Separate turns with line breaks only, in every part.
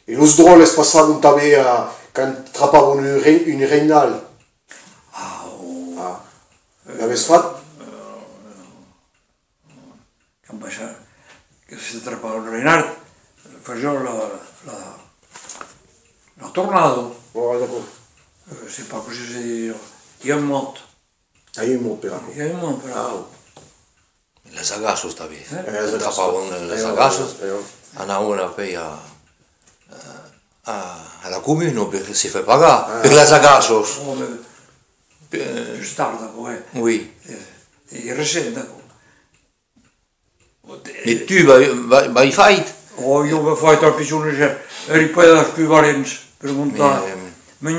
I los droles passaven també quan trapaven un reinal. L'haves fet?
Quan vaig que s'atrapava el reinal, faig la tornado.
D'accord.
C'est pas que je dis, il y a un mot.
Ah, il y a un mot, però.
Il y a un mot, però.
Les agassos també.
Les
Atrapaven les agassos, anaven a fer a la comune per si fer pagar per les agassos.
Più tardi,
Oui.
e recente.
E tu vai fait?
Oh, io ho fatto al piccone, ripeto da più parenti, per montare. Ma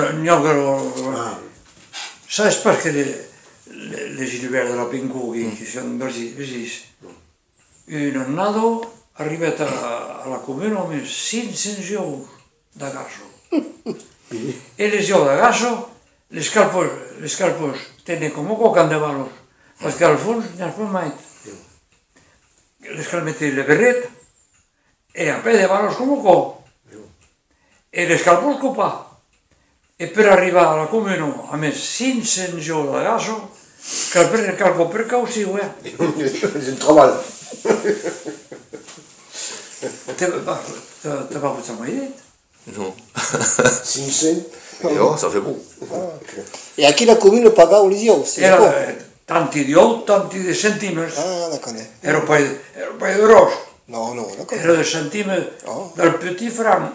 sai perché le Gilbert della Pincucchi, che sono così, un anno arrivato alla comune, 500 euro da gaso. E le euro da gaso, le scarpos tenen come que andavano, perché al fons non es mai. Le scarpette le berrette, e a pe de varos come co. E le scarpos copa. E per arrivare alla comune a me 500 euro da gaso, calco precauzione.
C'est trop mal.
Te va facciamo mai detto?
Non.
500.
Jo, ça fait bon.
E aquí la commune pagava les euro, c'est d'accord?
Tanti di 8, tanti di centimetri.
Ah, d'accord.
Era un paio di rosso.
Non, d'accord.
Era di centimetri dal petit franc.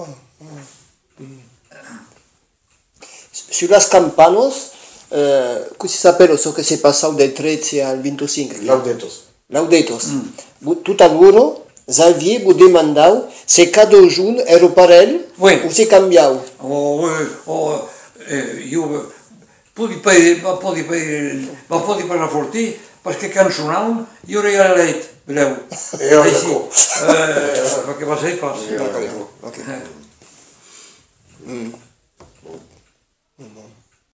Sur las campanas, come si sapeva ciò che si è passato dal 13 al 25? Laudetos. Tout à l'heure, Xavier vous demandait si cada jour era pareil ou si cambiava.
Io podi parlar fortí, perché cançonam, io regalarei, breu. Perché va ser fàcil.
Ok.